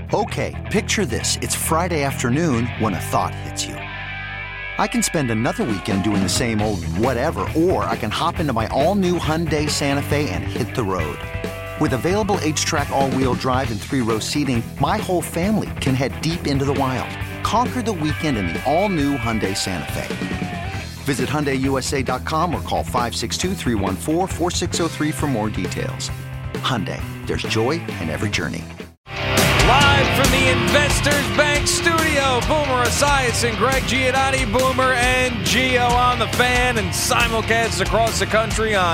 Okay, picture this. It's Friday afternoon when a thought hits you. I can spend another weekend doing the same old whatever, or I can hop into my all-new Hyundai Santa Fe and hit the road. With available H-Track all-wheel drive and 3-row seating, my whole family can head deep into the wild. Conquer the weekend in the all-new Hyundai Santa Fe. Visit HyundaiUSA.com or call 562-314-4603 for more details. Hyundai, there's joy in every journey. Live from the Investors Bank studio, Boomer Esiason, Greg Giannotti, Boomer and Gio on the Fan, and simulcasts across the country on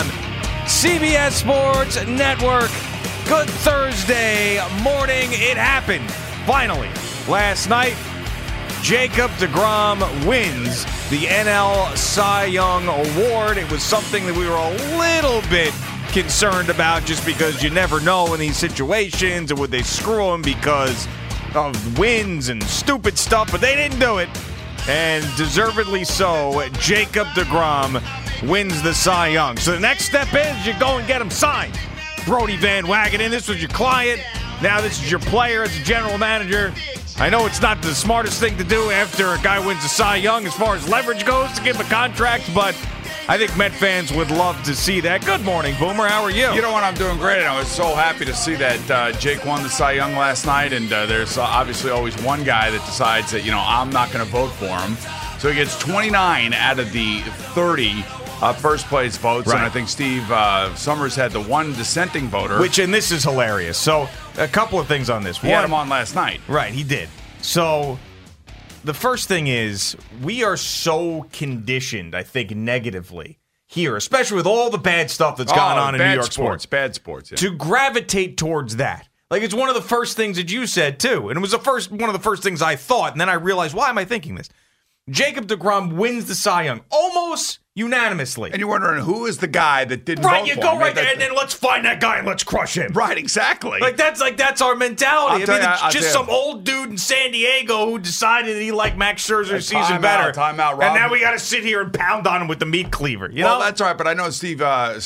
CBS Sports Network. Good Thursday morning. It happened, finally. Last night, Jacob deGrom wins the NL Cy Young Award. It was something that we were a little bit concerned about just because you never know in these situations, and would they screw him because of wins and stupid stuff, but they didn't do it, and deservedly so. Jacob deGrom wins the Cy Young. So the next step is you go and get him signed. Brodie Van Wagenen, this was your client, now this is your player as a general manager. I know it's not the smartest thing to do after a guy wins the Cy Young as far as leverage goes to give him a contract, but I think Met fans would love to see that. Good morning, Boomer. How are you? You know what? I'm doing great. I was so happy to see that Jake won the Cy Young last night, and there's obviously always one guy that decides that, I'm not going to vote for him. So he gets 29 out of the 30 first place votes, right. And I think Steve Summers had the one dissenting voter. And this is hilarious. So a couple of things on this. He had him on last night. Right, he did. So the first thing is, we are so conditioned, I think, negatively here, especially with all the bad stuff that's gone on in New York sports. Bad sports, yeah. To gravitate towards that. Like, it's one of the first things that you said, too. And it was one of the first things I thought. And then I realized, why am I thinking this? Jacob deGrom wins the Cy Young almost unanimously. And you're wondering, who is the guy that didn't vote for him? Right, you go right there, and then let's find that guy and let's crush him. Right, exactly. That's our mentality. It's just some old dude in San Diego who decided that he liked Max Scherzer's season better. Time out, Rob. And now we got to sit here and pound on him with the meat cleaver. Well, that's all right, but I know Steve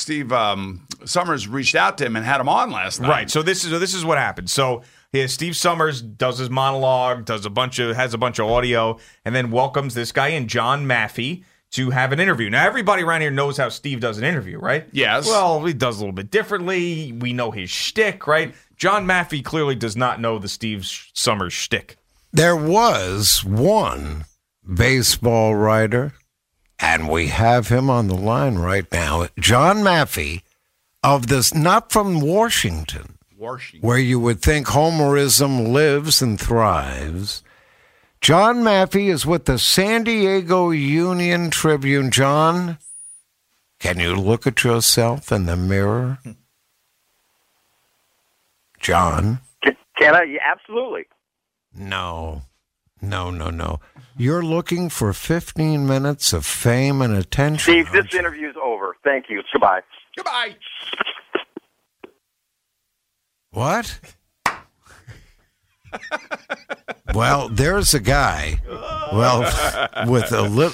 Summers reached out to him and had him on last night. Right, so this is what happened. So Steve Summers does his monologue, has a bunch of audio, and then welcomes this guy in, John Maffei, to have an interview. Now, everybody around here knows how Steve does an interview, right? Yes. Well, he does a little bit differently. We know his shtick, right? John Maffei clearly does not know the Steve Summers shtick. There was one baseball writer, and we have him on the line right now, John Maffei, of this, not from Washington, where you would think homerism lives and thrives. John Maffei is with the San Diego Union Tribune. John, can you look at yourself in the mirror? John? Can I? Yeah, absolutely. No. You're looking for 15 minutes of fame and attention. Steve, this interview's over. Thank you. Goodbye. Goodbye. What? Well, there's a guy. Well, with a lip.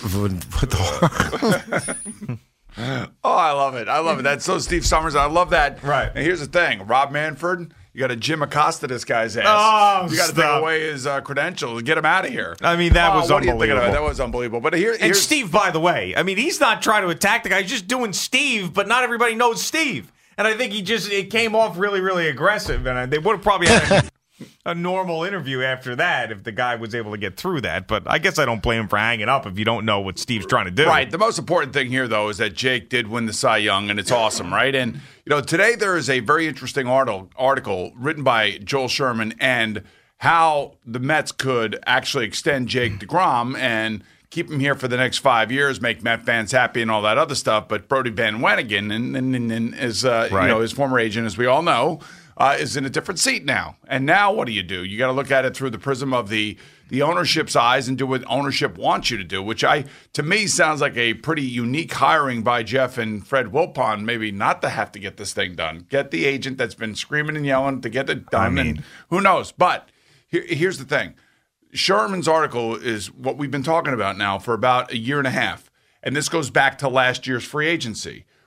Oh, I love it. That's so Steve Summers. I love that. Right. And here's the thing, Rob Manfred, you got to Jim Acosta this guy's ass. Oh, you got to take away his credentials. Get him out of here. I mean, that was what unbelievable. What do you think of that? That was unbelievable. But here's Steve, by the way, I mean, he's not trying to attack the guy. He's just doing Steve, but not everybody knows Steve. And I think it came off really, really aggressive. And they would have probably had a normal interview after that if the guy was able to get through that. But I guess I don't blame him for hanging up if you don't know what Steve's trying to do. Right. The most important thing here, though, is that Jake did win the Cy Young, and it's awesome, right? And, today there is a very interesting article written by Joel Sherman and how the Mets could actually extend Jake deGrom and keep him here for the next 5 years, make Met fans happy and all that other stuff. But Brodie Van Wagenen and is his former agent, as we all know, is in a different seat now. And now what do? You got to look at it through the prism of the ownership's eyes and do what ownership wants you to do, which to me sounds like a pretty unique hiring by Jeff and Fred Wilpon, maybe not to have to get this thing done. Get the agent that's been screaming and yelling to get it done. And who knows? But here's the thing. Sherman's article is what we've been talking about now for about a year and a half. And this goes back to last year's free agency,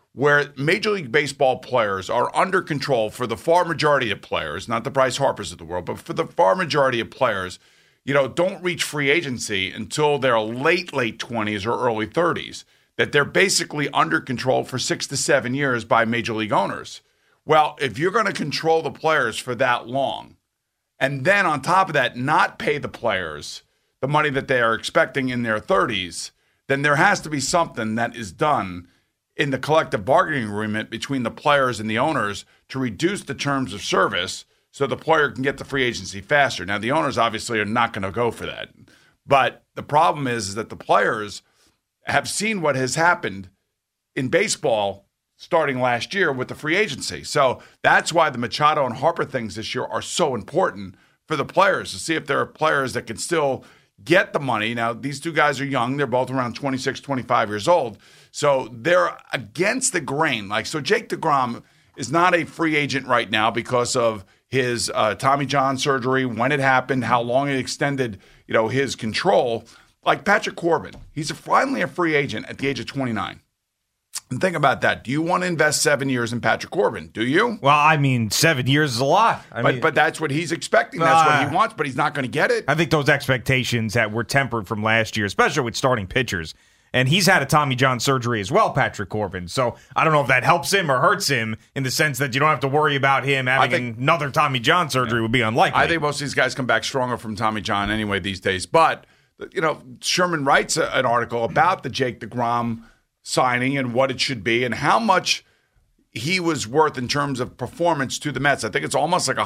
where Major League Baseball players are under control for the far majority of players, not the Bryce Harpers of the world, but for the far majority of players, don't reach free agency until their late 20s or early 30s, that they're basically under control for 6 to 7 years by major league owners. Well, if you're going to control the players for that long, and then on top of that, not pay the players the money that they are expecting in their 30s, then there has to be something that is done in the collective bargaining agreement between the players and the owners to reduce the terms of service so the player can get to free agency faster. Now, the owners obviously are not going to go for that. But the problem is that the players have seen what has happened in baseball starting last year with the free agency. So that's why the Machado and Harper things this year are so important for the players, to see if there are players that can still get the money. Now, these two guys are young. They're both around 26, 25 years old. So they're against the grain. So Jake DeGrom is not a free agent right now because of his Tommy John surgery, when it happened, how long it extended, his control. Like Patrick Corbin, he's finally a free agent at the age of 29. And think about that. Do you want to invest 7 years in Patrick Corbin? Do you? Well, 7 years is a lot. But that's what he's expecting. That's what he wants, but he's not going to get it. I think those expectations that were tempered from last year, especially with starting pitchers. And he's had a Tommy John surgery as well, Patrick Corbin. So I don't know if that helps him or hurts him in the sense that you don't have to worry about him having another Tommy John surgery would be unlikely. I think most of these guys come back stronger from Tommy John anyway these days. But, Sherman writes an article about the Jake DeGrom signing and what it should be and how much he was worth in terms of performance to the Mets. I think it's almost like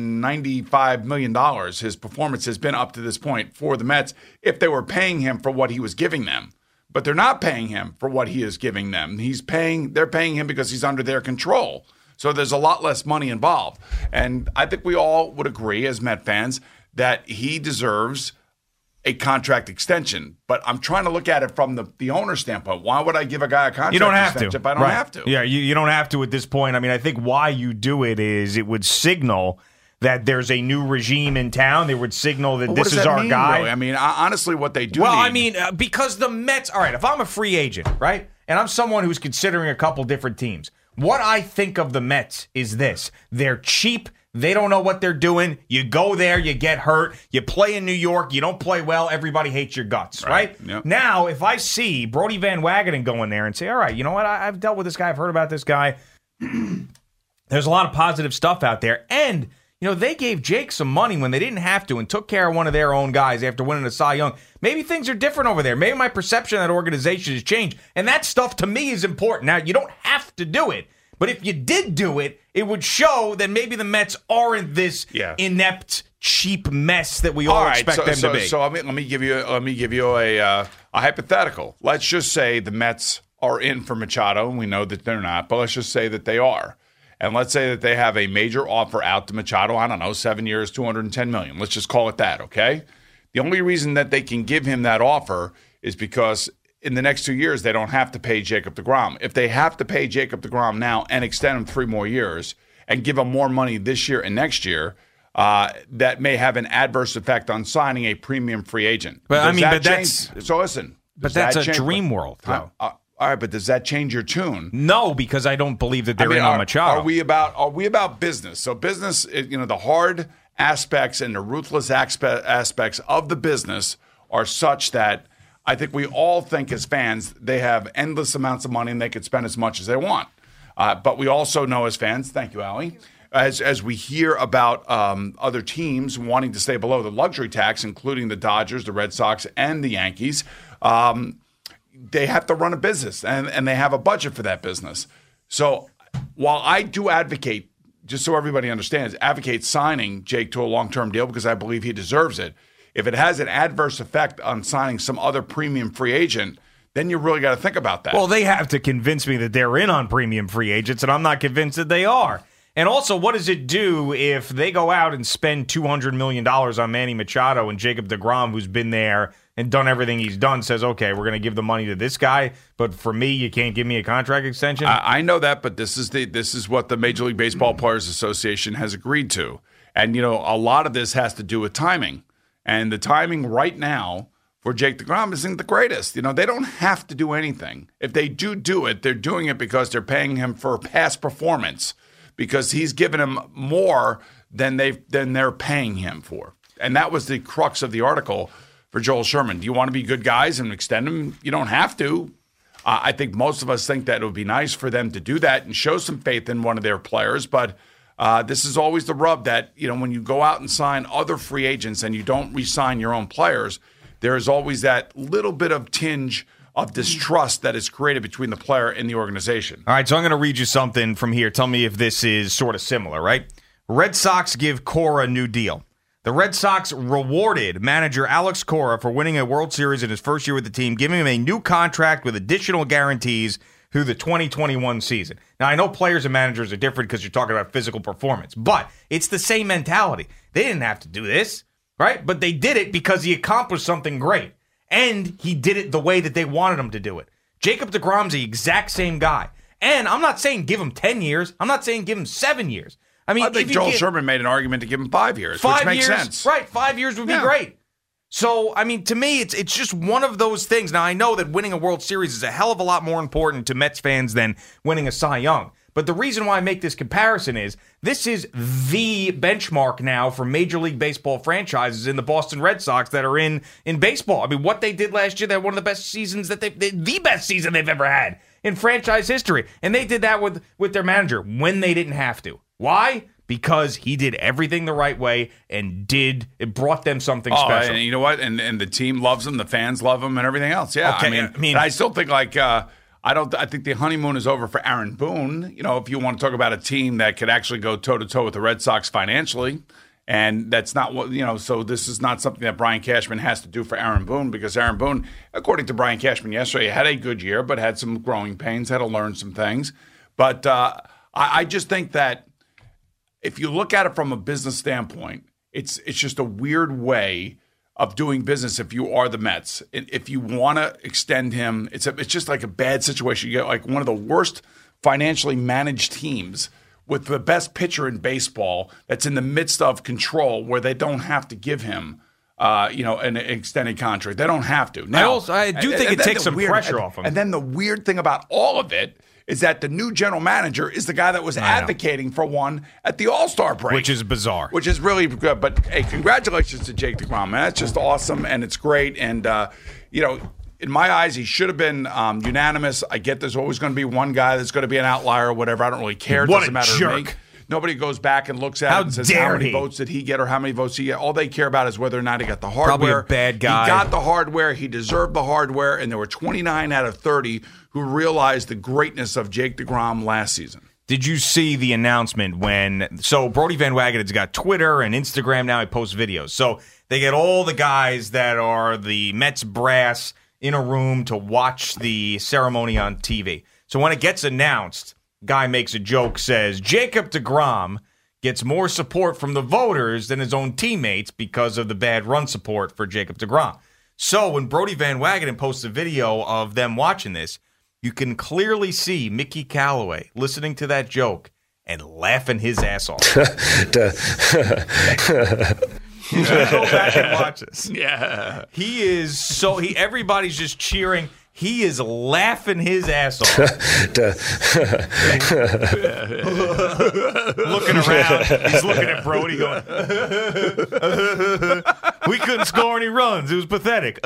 $195 million his performance has been up to this point for the Mets if they were paying him for what he was giving them. But they're not paying him for what he is giving them. They're paying him because he's under their control. So there's a lot less money involved. And I think we all would agree as Met fans that he deserves a contract extension. But I'm trying to look at it from the owner's standpoint. Why would I give a guy a contract extension if I don't have to? Yeah, you don't have to at this point. I think why you do it is it would signal that there's a new regime in town. They would signal that this is our guy. Really? Honestly, what they do because the Mets, all right, if I'm a free agent, right, and I'm someone who's considering a couple different teams, what I think of the Mets is this. They're cheap. They don't know what they're doing. You go there, you get hurt. You play in New York, you don't play well, everybody hates your guts, right? Yep. Now, if I see Brody Van Wagenen go in there and say, all right, you know what, I've dealt with this guy, I've heard about this guy. There's a lot of positive stuff out there, and they gave Jake some money when they didn't have to and took care of one of their own guys after winning a Cy Young. Maybe things are different over there. Maybe my perception of that organization has changed. And that stuff to me is important. Now, you don't have to do it. But if you did do it, it would show that maybe the Mets aren't this inept, cheap mess that we all expect them to be. So let me give you a hypothetical. Let's just say the Mets are in for Machado, and we know that they're not, but let's just say that they are. And let's say that they have a major offer out to Machado, I don't know, 7 years, $210 million. Let's just call it that, okay? The only reason that they can give him that offer is because in the next 2 years, they don't have to pay Jacob deGrom. If they have to pay Jacob deGrom now and extend him 3 more years and give him more money this year and next year, that may have an adverse effect on signing a premium free agent. But that's a dream world, though. All right, but does that change your tune? No, because I don't believe that they're in on Machado. Are we about business? So business, the hard aspects and the ruthless aspects of the business are such that I think we all think as fans they have endless amounts of money and they could spend as much as they want. But we also know as fans, thank you, Allie, as we hear about other teams wanting to stay below the luxury tax, including the Dodgers, the Red Sox, and the Yankees, they have to run a business, and they have a budget for that business. So while I do advocate, just so everybody understands, advocate signing Jake to a long-term deal because I believe he deserves it, if it has an adverse effect on signing some other premium free agent, then you really got to think about that. Well, they have to convince me that they're in on premium free agents, and I'm not convinced that they are. And also, what does it do if they go out and spend $200 million on Manny Machado and Jacob deGrom, who's been there and done everything he's done, says, okay, we're going to give the money to this guy, but for me, you can't give me a contract extension? I know that, but this is what the Major League Baseball Players Association has agreed to. And, a lot of this has to do with timing. And the timing right now for Jake DeGrom isn't the greatest. They don't have to do anything. If they do it, they're doing it because they're paying him for past performance, because he's given him more than they're paying him for. And that was the crux of the article for Joel Sherman. Do you want to be good guys and extend them? You don't have to. I think most of us think that it would be nice for them to do that and show some faith in one of their players. But this is always the rub that, when you go out and sign other free agents and you don't re-sign your own players, there is always that little bit of tinge of distrust that is created between the player and the organization. All right, so I'm going to read you something from here. Tell me if this is sort of similar, right? Red Sox give Cora a new deal. The Red Sox rewarded manager Alex Cora for winning a World Series in his first year with the team, giving him a new contract with additional guarantees through the 2021 season. Now, I know players and managers are different because you're talking about physical performance, but it's the same mentality. They didn't have to do this, right? But they did it because he accomplished something great, and he did it the way that they wanted him to do it. Jacob deGrom's the exact same guy. And I'm not saying give him 10 years. I'm not saying give him 7 years. I think Joel Sherman made an argument to give him 5 years, which makes sense. Right, 5 years would be great. So, to me, it's just one of those things. Now, I know that winning a World Series is a hell of a lot more important to Mets fans than winning a Cy Young. But the reason why I make this comparison is this is the benchmark now for Major League Baseball franchises in the Boston Red Sox that are in baseball. What they did last year, they had one of the best seasons the best season they've ever had in franchise history. And they did that with their manager when they didn't have to. Why? Because he did everything the right way and it brought them something special. And you know what? And the team loves him, the fans love him, and everything else. Yeah, okay, I still think I think the honeymoon is over for Aaron Boone. If you want to talk about a team that could actually go toe to toe with the Red Sox financially, and that's not what So this is not something that Brian Cashman has to do for Aaron Boone, because Aaron Boone, according to Brian Cashman yesterday, had a good year, but had some growing pains, had to learn some things. But I just think that if you look at it from a business standpoint, it's just a weird way of doing business if you are the Mets. If you want to extend him, it's just like a bad situation. You get like one of the worst financially managed teams with the best pitcher in baseball that's in the midst of control, where they don't have to give him an extended contract. They don't have to. Now, I do think it takes some pressure off him. And then the weird thing about all of it is that the new general manager is the guy that was advocating for one at the All-Star break. Which is bizarre. Which is really good. But, hey, congratulations to Jake DeGrom, man. That's just awesome, and it's great. And, in my eyes, he should have been unanimous. I get there's always going to be one guy that's going to be an outlier or whatever. I don't really care. It doesn't matter to me. Nobody goes back and looks at it and says, how many votes did he get or how many votes he get? All they care about is whether or not he got the hardware. Probably a bad guy. He got the hardware. He deserved the hardware. And there were 29 out of 30 who realized the greatness of Jake DeGrom last season. Did you see the announcement so Brody Van Wagenen's got Twitter and Instagram now. He posts videos. So they get all the guys that are the Mets brass in a room to watch the ceremony on TV. So when it gets announced, guy makes a joke, says, Jacob deGrom gets more support from the voters than his own teammates because of the bad run support for Jacob deGrom. So when Brody Van Wagenen posts a video of them watching this, you can clearly see Mickey Callaway listening to that joke and laughing his ass off. You should go back and watch this. Yeah. Everybody's just cheering. He is laughing his ass off. Looking around. He's looking at Brody going, we couldn't score any runs. It was pathetic.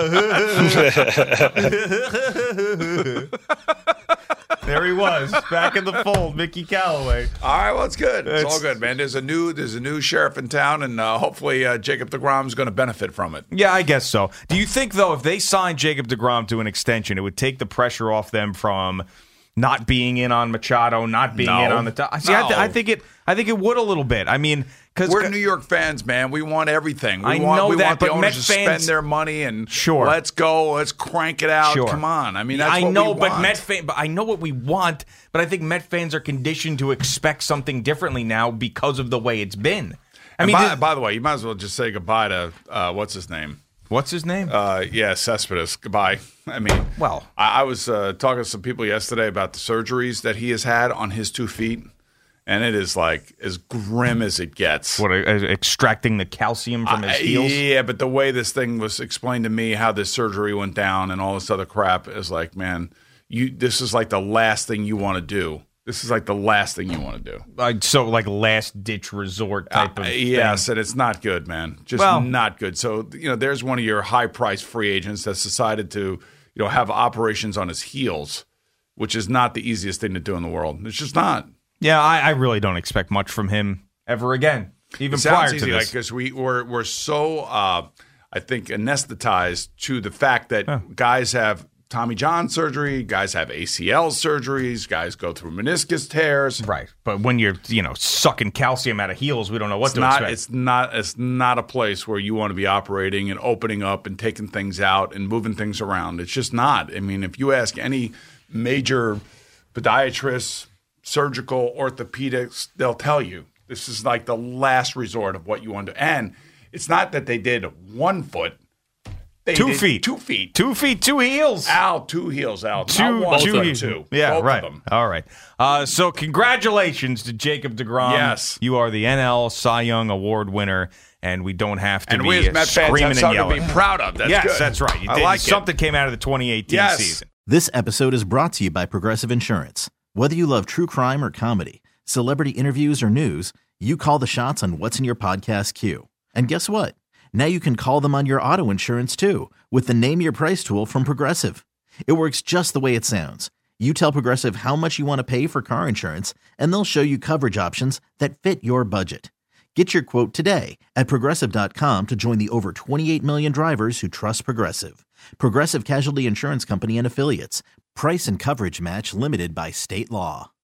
There he was, back in the fold, Mickey Callaway. All right, well, it's good. It's all good, man. There's a new sheriff in town, and hopefully Jacob deGrom's going to benefit from it. Yeah, I guess so. Do you think, though, if they signed Jacob deGrom to an extension, it would take the pressure off them from not being in on Machado, not being in on the top? See, I think it would a little bit. I mean, because we're New York fans, man. We want everything. We want the owners to spend their money and let's go, let's crank it out. Sure. Come on. I mean, that's what we want. But I know what we want. But I think Met fans are conditioned to expect something differently now because of the way it's been. By the way, you might as well just say goodbye to what's his name. What's his name? Cespedes. Goodbye. I mean, I was talking to some people yesterday about the surgeries that he has had on his 2 feet. And it is like as grim as it gets. What, extracting the calcium from his heels? Yeah, but the way this thing was explained to me, how this surgery went down and all this other crap is like, man, this is like the last thing you want to do. This is like the last thing you want to do. Like last-ditch resort type of thing. Yes, and it's not good, man. Just not good. So, there's one of your high-priced free agents that's decided to, have operations on his heels, which is not the easiest thing to do in the world. It's just not. Yeah, I really don't expect much from him ever again, even prior to this. Because we're so, I think, anesthetized to the fact that guys have Tommy John surgery, guys have ACL surgeries, guys go through meniscus tears. Right. But when you're, sucking calcium out of heels, we don't know what to expect. It's not a place where you want to be operating and opening up and taking things out and moving things around. It's just not. I mean, if you ask any major podiatrist, surgical, orthopedics, they'll tell you this is like the last resort of what you want to do. And it's not that they did 1 foot. 2 feet. 2 feet. 2 feet, 2 heels. Al, 2 heels, Al. Not one, but two. Yeah, both right. Of them. All right. So congratulations to Jacob deGrom. Yes. You are the NL Cy Young Award winner, and we don't have to and be we as Met fans screaming have and something yelling. to be proud of. That's yes, good. That's right. You I did. like Something came out of the 2018 season. This episode is brought to you by Progressive Insurance. Whether you love true crime or comedy, celebrity interviews or news, you call the shots on what's in your podcast queue. And guess what? Now you can call them on your auto insurance too with the Name Your Price tool from Progressive. It works just the way it sounds. You tell Progressive how much you want to pay for car insurance, and they'll show you coverage options that fit your budget. Get your quote today at Progressive.com to join the over 28 million drivers who trust Progressive. Progressive Casualty Insurance Company and Affiliates. Price and coverage match limited by state law.